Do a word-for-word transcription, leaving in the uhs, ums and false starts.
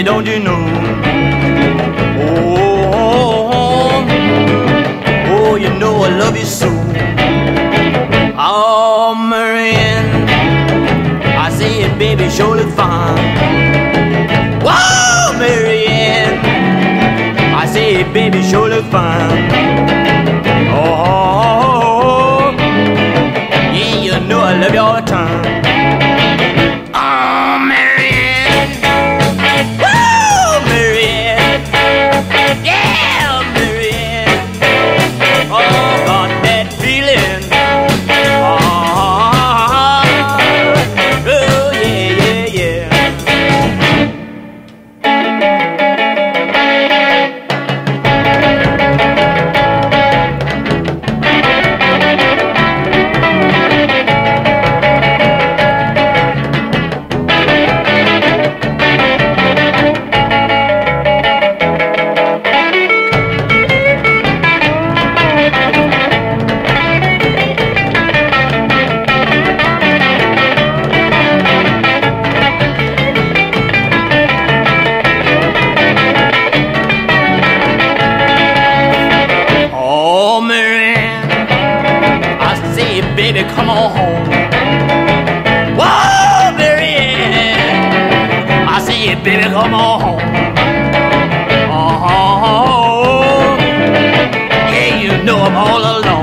baby, don't you know? Oh, oh, you know I love you so. Oh, Marianne, I say it, baby, sure look fine. Whoa, Marianne, I say it, baby, sure look fine. Oh, yeah, you know I love you all the time. Baby, come on home. Whoa, Marianne, I say, baby, come on home. Oh, yeah, you know I'm all alone.